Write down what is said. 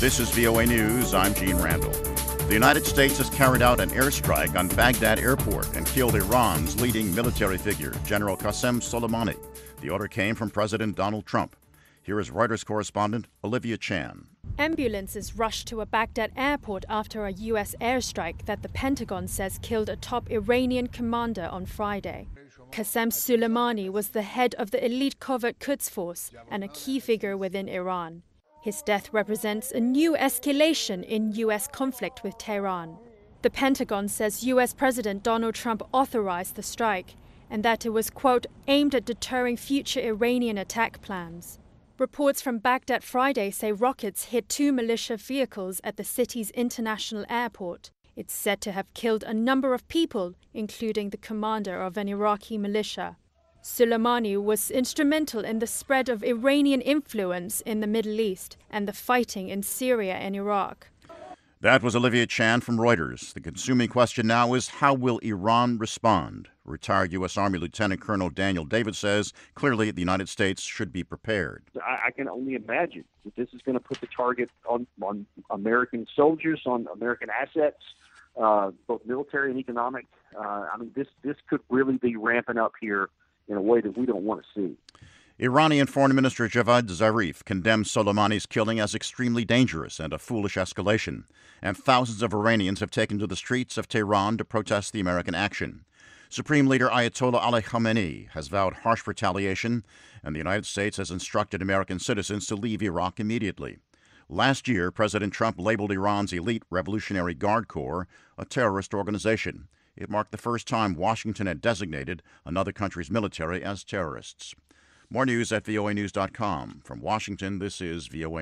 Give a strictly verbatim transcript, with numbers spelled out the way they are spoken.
This is V O A News. I'm Gene Randall. The United States has carried out an airstrike on Baghdad airport and killed Iran's leading military figure, General Qasem Soleimani. The order came from President Donald Trump. Here is Reuters correspondent Olivia Chan. Ambulances rushed to a Baghdad airport after a U S airstrike that the Pentagon says killed a top Iranian commander on Friday. Qasem Soleimani was the head of the elite covert Quds force and a key figure within Iran. His death represents a new escalation in U S conflict with Tehran. The Pentagon says U S President Donald Trump authorized the strike and that it was, quote, aimed at deterring future Iranian attack plans. Reports from Baghdad Friday say rockets hit two militia vehicles at the city's international airport. It's said to have killed a number of people, including the commander of an Iraqi militia. Soleimani was instrumental in the spread of Iranian influence in the Middle East and the fighting in Syria and Iraq. That was Olivia Chan from Reuters. The consuming question now is, how will Iran respond? Retired U S. Army Lieutenant Colonel Daniel David says clearly the United States should be prepared. I, I can only imagine that this is going to put the target on, on American soldiers, on American assets, uh, both military and economic. Uh, I mean, this, this could really be ramping up here in a way that we don't want to see. Iranian Foreign Minister Javad Zarif condemned Soleimani's killing as extremely dangerous and a foolish escalation, and thousands of Iranians have taken to the streets of Tehran to protest the American action. Supreme Leader Ayatollah Ali Khamenei has vowed harsh retaliation, and the United States has instructed American citizens to leave Iraq immediately. Last year, President Trump labeled Iran's elite Revolutionary Guard Corps a terrorist organization. It marked the first time Washington had designated another country's military as terrorists. More news at V O A news dot com. From Washington, this is V O A.